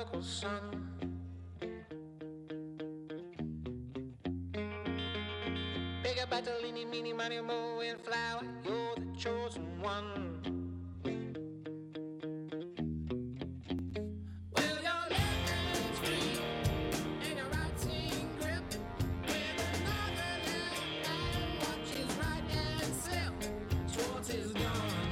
prodigal son. Bigger, better, leany, meany, money, mo, and flower. You're the chosen one. Well, your left hand's free, and your right's in grip. With another left hand, watch his right hand slip. Schwartz is gone.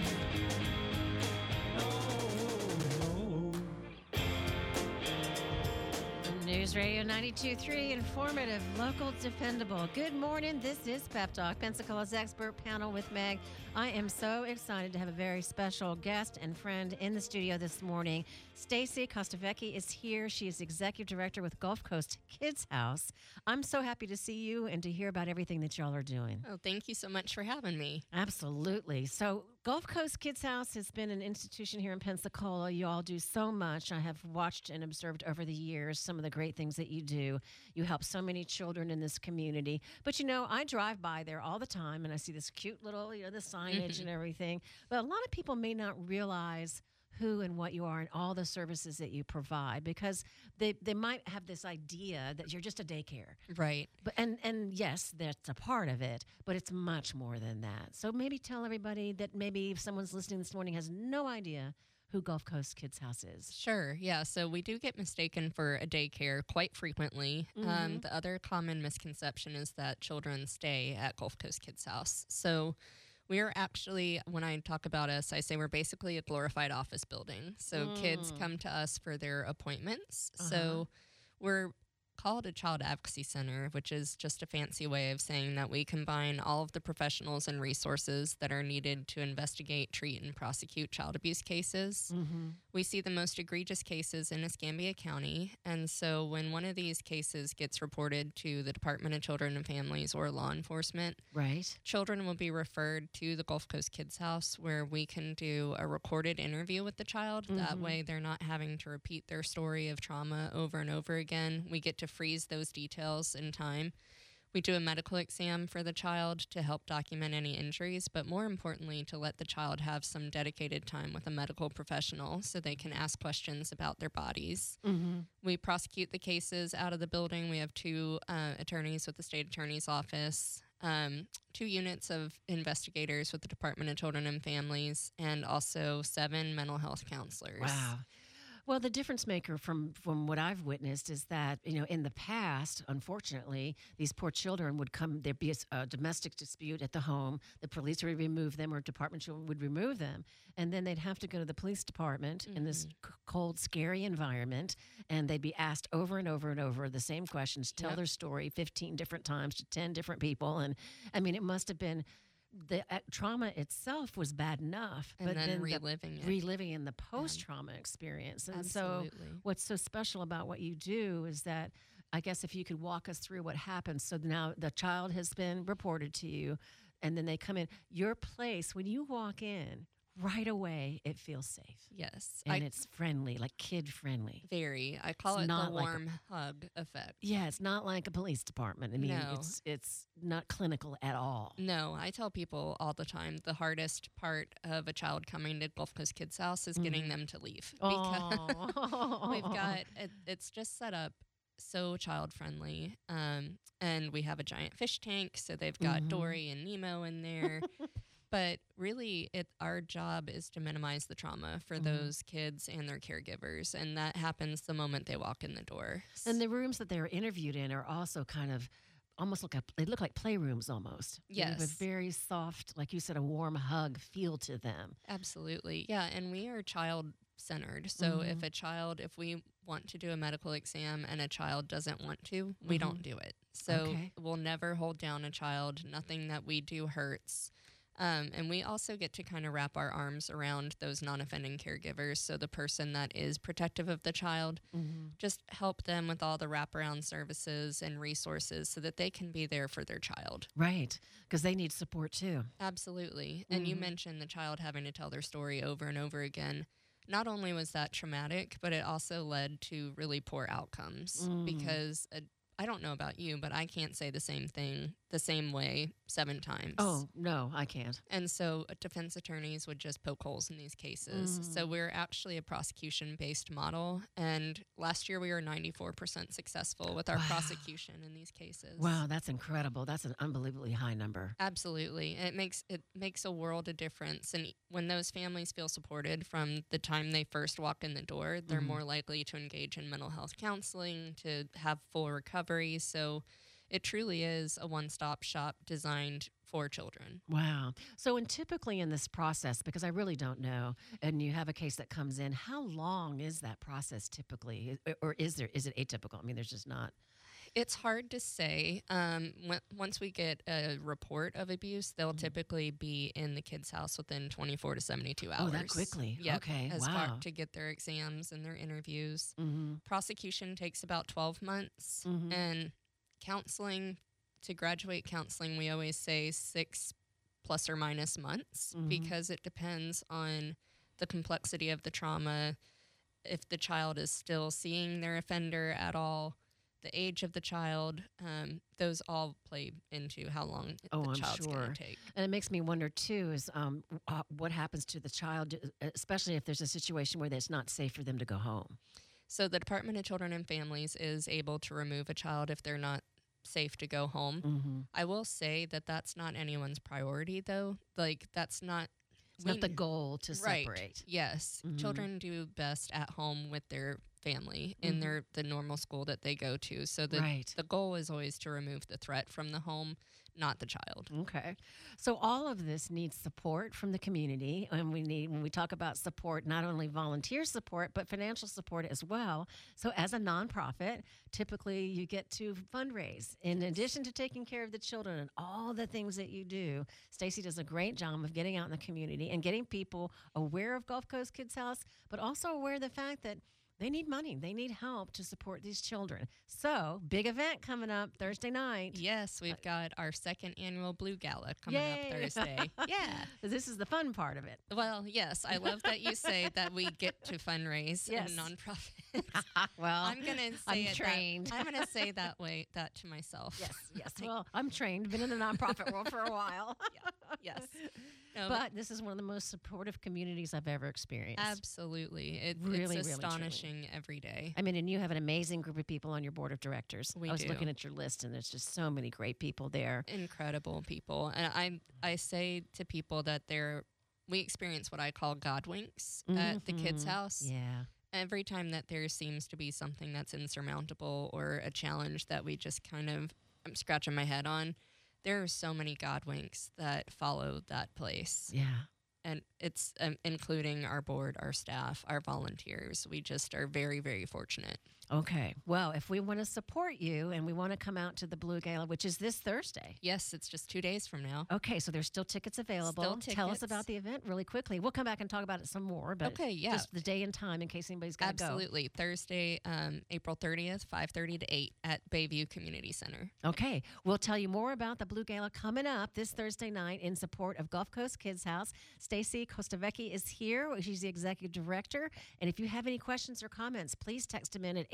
News Radio 92.3, informative, local, dependable. Good morning. This is Pep Talk, Pensacola's expert panel with Meg. I am so excited to have a very special guest and friend in the studio this morning. Stacy Costavecchi is here. She is executive director with Gulf Coast Kids House. I'm so happy to see you and to hear about everything that y'all are doing. Oh, thank you so much for having me. Absolutely. So Gulf Coast Kids House has been an institution here in Pensacola. You all do so much. I have watched and observed over the years some of the great things that you do. You help so many children in this community. But, you know, I drive by there all the time and I see this cute little, the signage and everything. But a lot of people may not realize who and what you are and all the services that you provide, because they might have this idea that you're just a daycare. Right. But and yes, that's a part of it, but it's much more than that. So maybe tell everybody that maybe if someone's listening this morning has no idea who Gulf Coast Kids House is. Sure. Yeah. So we do get mistaken for a daycare quite frequently. The other common misconception is that children stay at Gulf Coast Kids House. So we are actually, when I talk about us, I say we're basically a glorified office building. So kids come to us for their appointments. So we're called a child advocacy center, which is just a fancy way of saying that we combine all of the professionals and resources that are needed to investigate, treat, and prosecute child abuse cases. We see the most egregious cases in Escambia County, and so when one of these cases gets reported to the Department of Children and Families or law enforcement, Right. children will be referred to the Gulf Coast Kids House, where we can do a recorded interview with the child. That way they're not having to repeat their story of trauma over and over again. We get to freeze those details in time. We do a medical exam for the child to help document any injuries, but more importantly, to let the child have some dedicated time with a medical professional so they can ask questions about their bodies. We prosecute the cases out of the building. We have two attorneys with the state attorney's office, 2 units of investigators with the Department of Children and Families, and also 7 mental health counselors. Wow. Well, the difference maker from what I've witnessed is that, in the past, unfortunately, these poor children would come, there'd be a domestic dispute at the home, the police would remove them or Department of Children would remove them, and then they'd have to go to the police department in this cold, scary environment, and they'd be asked over and over and over the same questions, tell their story 15 different times to 10 different people, and I mean, it must have been... The trauma itself was bad enough, And but then reliving in the post-trauma experience. And Absolutely. so what's so special about what you do is that, I guess if you could walk us through what happens. So now the child has been reported to you, and then they come in. Your place, when you walk in, right away, it feels safe. Yes. And it's friendly, like kid-friendly. Very. I call It's it the not like warm hug effect. Yeah, it's not like a police department. I mean, No. it's not clinical at all. No, I tell people all the time the hardest part of a child coming to Gulf Coast Kids House is getting them to leave. Because we've got, it's just set up so child friendly. And we have a giant fish tank, so they've got Dory and Nemo in there. But really, our job is to minimize the trauma for those kids and their caregivers. And that happens the moment they walk in the door. And the rooms that they're interviewed in are also kind of almost they look like playrooms almost. Yes. With very soft, like you said, a warm hug feel to them. Absolutely. Yeah. And we are child centered. So if we want to do a medical exam and a child doesn't want to, we don't do it. So we'll never hold down a child. Nothing that we do hurts. And we also get to kind of wrap our arms around those non-offending caregivers. So the person that is protective of the child, just help them with all the wraparound services and resources so that they can be there for their child. Right. Because they need support too. Absolutely. And you mentioned the child having to tell their story over and over again. Not only was that traumatic, but it also led to really poor outcomes because I don't know about you, but I can't say the same thing the same way 7 times. Oh, no, I can't. And so defense attorneys would just poke holes in these cases. So we're actually a prosecution-based model. And last year we were 94% successful with our prosecution in these cases. Wow, that's incredible. That's an unbelievably high number. Absolutely. It makes a world of difference. And when those families feel supported from the time they first walk in the door, they're more likely to engage in mental health counseling, to have full recovery. So it truly is a one-stop shop designed for children. Wow. So, and typically in this process, because I really don't know, and you have a case that comes in, how long is that process typically? Or is it atypical? I mean, there's just not. It's hard to say. Once we get a report of abuse, they'll typically be in the kid's house within 24 to 72 hours. Oh, that quickly? Yep, Okay, as wow. far to get their exams and their interviews. Prosecution takes about 12 months, and counseling, to graduate counseling, we always say 6 plus or minus months, because it depends on the complexity of the trauma, if the child is still seeing their offender at all, the age of the child, those all play into how long Oh, the I'm child's going sure. to take. And it makes me wonder too is what happens to the child, especially if there's a situation where it's not safe for them to go home. So the Department of Children and Families is able to remove a child if they're not safe to go home. I will say that that's not anyone's priority, though. Like, that's not... It's not the goal to Right. separate. Yes. Children do best at home with their family in the normal school that they go to. So the goal is always to remove the threat from the home, not the child. Okay. So all of this needs support from the community. And when we talk about support, not only volunteer support, but financial support as well. So as a nonprofit, typically you get to fundraise. In addition to taking care of the children and all the things that you do, Stacy does a great job of getting out in the community and getting people aware of Gulf Coast Kids House, but also aware of the fact that they need money. They need help to support these children. So, big event coming up Thursday night. Yes, we've got our 2nd annual Blue Gala coming up Thursday. Yeah. This is the fun part of it. Well, yes, I love that you say that we get to fundraise Yes. in nonprofits. Well, I'm gonna say I'm it trained. I'm gonna say that to myself. Yes. Well, I'm trained. Been in the nonprofit world for a while. Yes. No, But this is one of the most supportive communities I've ever experienced. absolutely, Really, it's really, astonishing every day. I mean, and you have an amazing group of people on your board of directors. We I was do. looking at your list, and there's just so many great people there. Incredible people, and I say to people that we experience what I call God winks at the kids' house. Yeah. Every time that there seems to be something that's insurmountable or a challenge that we just I'm scratching my head on, there are so many God winks that follow that place. Yeah. And it's including our board, our staff, our volunteers. We just are very, very fortunate. Okay. Well, if we want to support you and we want to come out to the Blue Gala, which is this Thursday. Yes, it's just 2 days from now. Okay, so there's still tickets available. Still Tell us tickets. about the event really quickly. We'll come back and talk about it some more, but Okay, yeah. just the day and time in case anybody's got to go. Absolutely. Thursday, April 30th, 5:30 to 8 at Bayview Community Center. Okay, we'll tell you more about the Blue Gala coming up this Thursday night in support of Gulf Coast Kids House. Stacy Costavecchi is here. She's the executive director. And if you have any questions or comments, please text them in at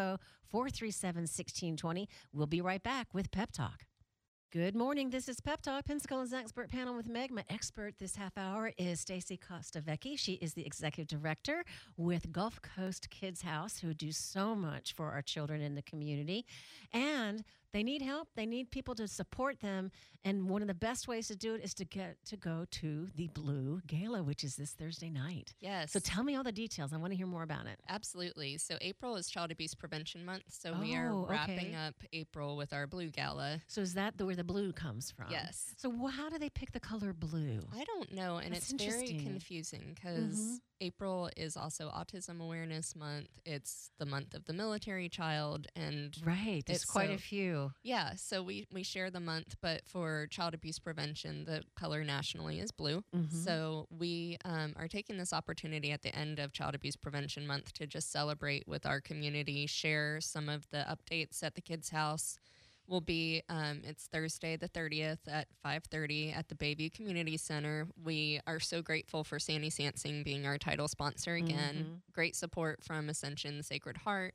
850-437-1620. We'll be right back with Pep Talk. Good morning. This is Pep Talk, Pensacola's expert panel with Meg. My expert this half hour is Stacy Costavecchi. She is the executive director with Gulf Coast Kids House, who do so much for our children in the community. And they need help. They need people to support them. And one of the best ways to do it is to get to go to the Blue Gala, which is this Thursday night. Yes. So tell me all the details. I want to hear more about it. Absolutely. So April is Child Abuse Prevention Month. So we are Oh, okay. wrapping up April with our Blue Gala. So is that where the blue comes from? Yes. So how do they pick the color blue? I don't know, and That's it's very interesting. confusing because April is also Autism Awareness Month. It's the month of the military child, and Right. There's It's quite a so- few. yeah, so we share the month, but for child abuse prevention, the color nationally is blue. So we are taking this opportunity at the end of Child Abuse Prevention Month to just celebrate with our community, share some of the updates at the Kids House. Will be it's Thursday the 30th at 5:30 at the Bayview Community Center. We are so grateful for Sandy Sansing being our title sponsor again. Great support from Ascension Sacred Heart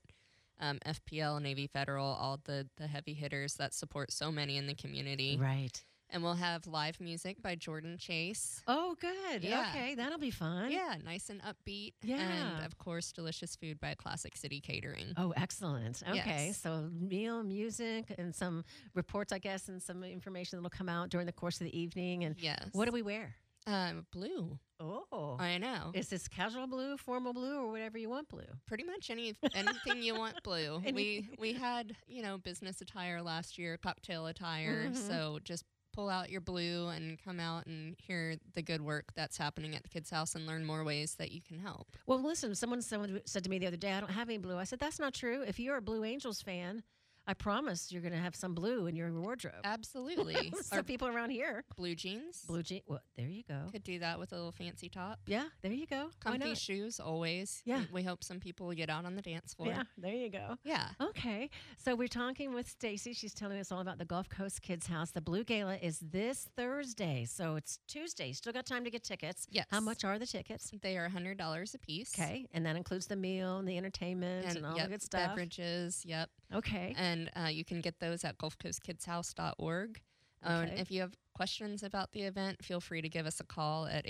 FPL, Navy Federal, all the heavy hitters that support so many in the community. Right. And we'll have live music by Jordan Chase. Oh, good. Yeah. Okay, that'll be fun. Yeah, nice and upbeat. Yeah. And of course, delicious food by Classic City Catering. Oh, excellent. Okay, Yes. so meal, music, and some reports, I guess, and some information that will come out during the course of the evening. And Yes. what do we wear? Blue. Oh, I know. is this casual blue, formal blue, or whatever you want blue? Pretty much anything you want blue. Anything. We had, business attire last year, cocktail attire. Mhm. So just pull out your blue and come out and hear the good work that's happening at the kids' house and learn more ways that you can help. Well, listen, someone said to me the other day, I don't have any blue. I said, that's not true. If you're a Blue Angels fan, I promise you're going to have some blue in your wardrobe. Absolutely. So Our people around here, blue jeans. blue jean. Well, there you go. Could do that with a little fancy top. Yeah, there you go. Why Comfy not? shoes always. Yeah. We hope some people will get out on the dance floor. Yeah, there you go. Yeah. Okay, so we're talking with Stacy. She's telling us all about the Gulf Coast Kids House. The Blue Gala is this Thursday, so it's Tuesday. Still got time to get tickets. Yes. How much are the tickets? They are $100 a piece. Okay, and that includes the meal and the entertainment and all yep, the good stuff. beverages. Yep. Okay. And you can get those at gulfcoastkidshouse.org. Okay. If you have questions about the event, feel free to give us a call at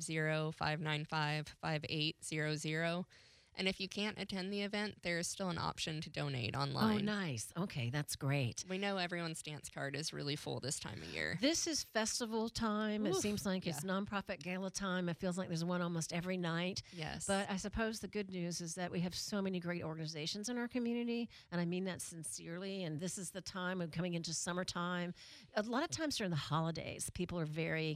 850-595-5800. And if you can't attend the event, there is still an option to donate Oh, online. nice. Okay, that's great. We know everyone's dance card is really full this time of year. This is festival time. It Oof, seems like it's nonprofit gala time. It feels like there's one almost every night. Yes. But I suppose the good news is that we have so many great organizations in our community, and I mean that sincerely. And this is the time of coming into summertime. A lot of times during the holidays, people are very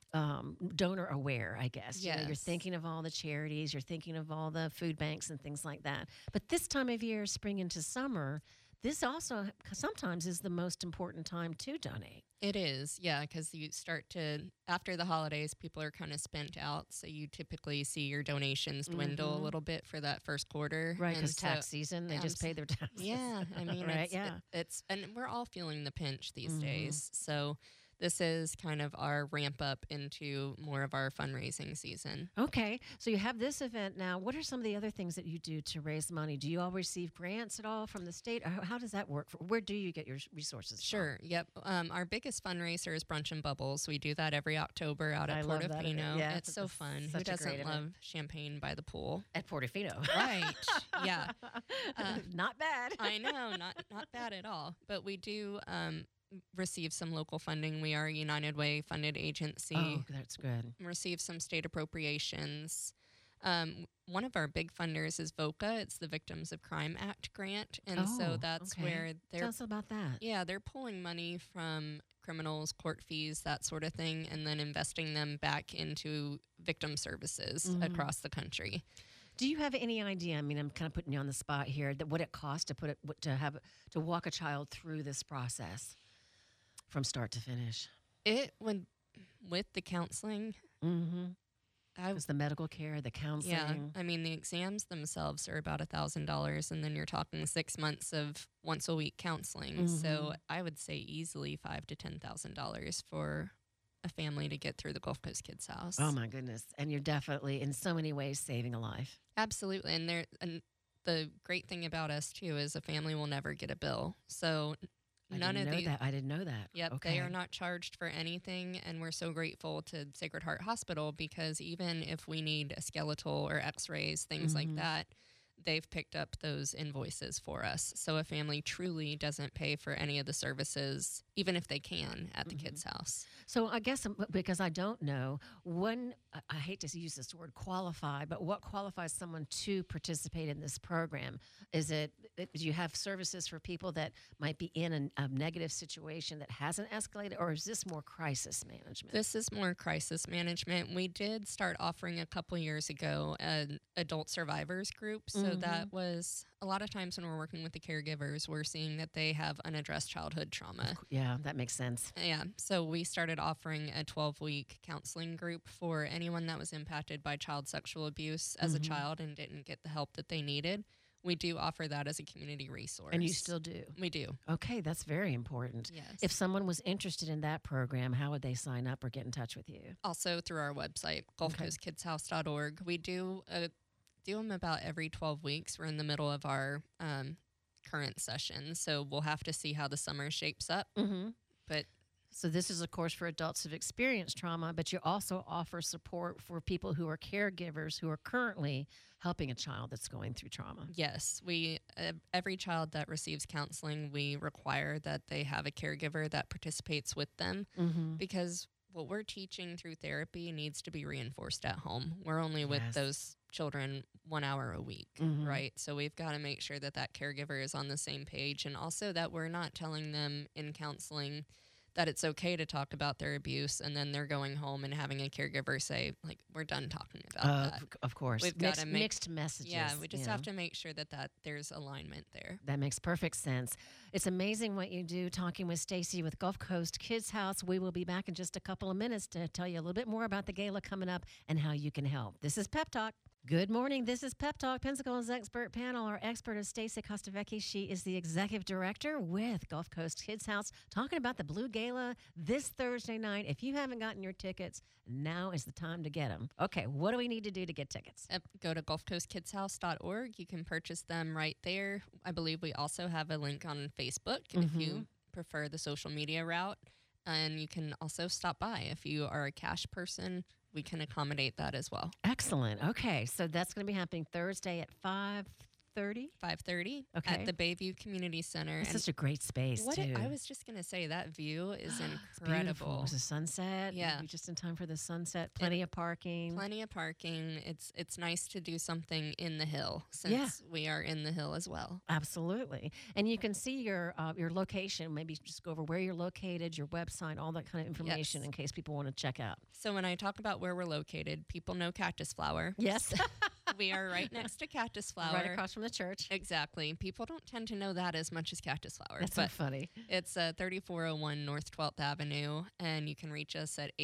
donor aware, I guess. You know, you're Yes. thinking of all the charities, you're thinking of all the food banks and things like that. But this time of year, spring into summer, this also sometimes is the most important time to donate. It is, yeah, because you start to, after the holidays, people are kind of spent out. So you typically see your donations dwindle a little bit for that first quarter. Right, And because so- tax season, they just pay their taxes. Yeah, I mean, Right, it's, yeah. and we're all feeling the pinch these Mhm. days. So this is kind of our ramp up into more of our fundraising season. Okay, so you have this event now. What are some of the other things that you do to raise money? Do you all receive grants at all from the state? Or how does that work? Where do you get your resources from? Sure. Yep. Our biggest fundraiser is Brunch and Bubbles. We do that every October out I at love that event. Portofino. Yeah, It's so it's fun. Who such a great doesn't event. love champagne by the pool? At Portofino. Right. Yeah. Not bad. I know, not bad at all. But we do receive some local funding. We are a United Way funded agency. Oh, that's good. Receive some state appropriations. One of our big funders is VOCA. It's the Victims of Crime Act grant, and so Oh, that's okay. where Tell they're us about that. they're pulling money from criminals, court fees, that sort of thing, and then investing them back into victim services Mhm. across the country. Do you have any idea? I mean, I'm kind of putting you on the spot here. That what it costs to to walk a child through this process from start to finish. It would, with the counseling, Mm-hmm. I It's the medical care, the counseling. Yeah, I mean the exams themselves are about $1,000, and then you're talking 6 months of once a week counseling. So Mhm. I would say easily $5,000 to $10,000 for a family to get through the Gulf Coast Kids House. Oh my goodness! And you're definitely, in so many ways, saving a life. Absolutely, and the great thing about us too is a family will never get a bill. So none of these. I didn't know that. Yep, Okay. they are not charged for anything, and we're so grateful to Sacred Heart Hospital because even if we need a skeletal or X-rays, things like Mhm. that, they've picked up those invoices for us. So a family truly doesn't pay for any of the services, even if they can, at the kids' house. So I guess because I don't know, I hate to use this word qualify, but what qualifies someone to participate in this program? Is it do you have services for people that might be in a negative situation that hasn't escalated, or is this more crisis management? This is more crisis management. We did start offering a couple years ago an adult survivors group. So that was a lot of times when we're working with the caregivers, we're seeing that they have unaddressed childhood trauma. Yeah, that makes sense. Yeah, so we started offering a 12-week counseling group for anyone that was impacted by child sexual abuse as a child and didn't get the help that they needed. We do offer that as a community resource. And you still do. We do. Okay, that's very important. Yes. If someone was interested in that program, how would they sign up or get in touch with you? Also through our website, gulfcoastkidshouse.org. We do them about every 12 weeks. We're in the middle of our current session. So we'll have to see how the summer shapes up. Mm-hmm. But So this is a course for adults who've experienced trauma, but you also offer support for people who are caregivers who are currently helping a child that's going through trauma. yes, every child that receives counseling, we require that they have a caregiver that participates with them, Mm-hmm. because what we're teaching through therapy needs to be reinforced at home. We're only with Yes. those children 1 hour a week, Mhm. right? So we've got to make sure that that caregiver is on the same page, and also that we're not telling them in counseling that it's okay to talk about their abuse, and then they're going home and having a caregiver say, like, we're done talking about that. Of course. We've gotta make- mixed messages. Yeah, we just you have know. to make sure that there's alignment there. That makes perfect sense. It's amazing what you do talking with Stacy with Gulf Coast Kids House. We will be back in just a couple of minutes to tell you a little bit more about the gala coming up and how you can help. This is Pep Talk. Good morning. This is Pep Talk, Pensacola's expert panel. Our expert is Stacy Costavecchi. She is the executive director with Gulf Coast Kids House, talking about the Blue Gala this Thursday night. If you haven't gotten your tickets, now is the time to get them. Okay, what do we need to do to get tickets? Go to gulfcoastkidshouse.org. You can purchase them right there. I believe we also have a link on Facebook if you prefer the social media route. And you can also stop by. If you are a cash person, we can accommodate that as well. Excellent. Okay, so that's going to be happening Thursday at 5:30. 5:30 Okay. at the Bayview Community Center. It's And such a great space, what too. I was just going to say, that view is It's beautiful. incredible. It's a sunset. Yeah. You'll be just in time for the sunset. Plenty of parking. Plenty of parking. It's nice to do something in the hill, since Yeah. we are in the hill as well. Absolutely. And you can see your location. Maybe just go over where you're located, your website, all that kind of information Yes. in case people want to check out. So when I talk about where we're located, people know Cactus Flower. Yes. We are right next to Cactus Flower. Right across from the church. Exactly. People don't tend to know that as much as Cactus Flower. That's so but funny. it's 3401 North 12th Avenue, and you can reach us at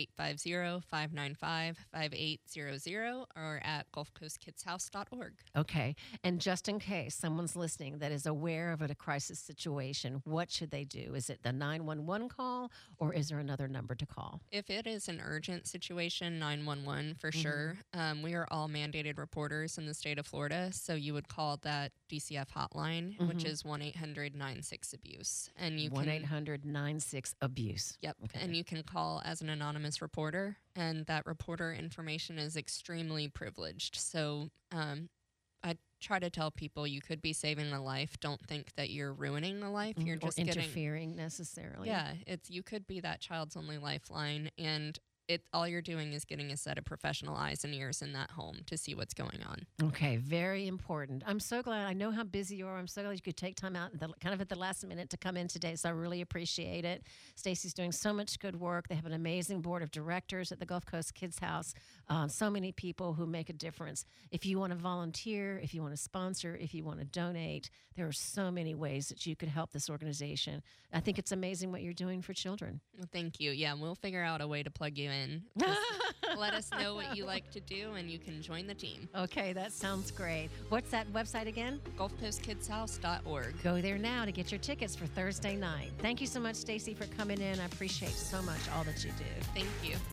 850-595-5800 or at gulfcoastkidshouse.org. Okay. And just in case someone's listening that is aware of a crisis situation, what should they do? Is it the 911 call or is there another number to call? If it is an urgent situation, 911 for Mm-hmm. sure. We are all mandated reporters in the state of Florida, so you would call that DCF hotline, which Mm-hmm. is 1-800-96-ABUSE. And you 1 can 800 96 abuse. Yep. Okay. And you can call as an anonymous reporter, and that reporter information is extremely privileged. So I try to tell people you could be saving a life. Don't think that you're ruining a life. You're Or just getting. interfering necessarily. Yeah, you could be that child's only lifeline, and all you're doing is getting a set of professional eyes and ears in that home to see what's going on. Okay, very important. I'm so glad. I know how busy you are. I'm so glad you could take time out kind of at the last minute to come in today. So I really appreciate it. Stacy's doing so much good work. They have an amazing board of directors at the Gulf Coast Kids House. So many people who make a difference. If you want to volunteer, if you want to sponsor, if you want to donate, there are so many ways that you could help this organization. I think it's amazing what you're doing for children. Well, thank you. Yeah, we'll figure out a way to plug you in. Just let us know what you like to do, and you can join the team. Okay, that sounds great. What's that website again? gulfcoastkidshouse.org. Go there now to get your tickets for Thursday night. Thank you so much, Stacy, for coming in. I appreciate so much all that you do. Thank you.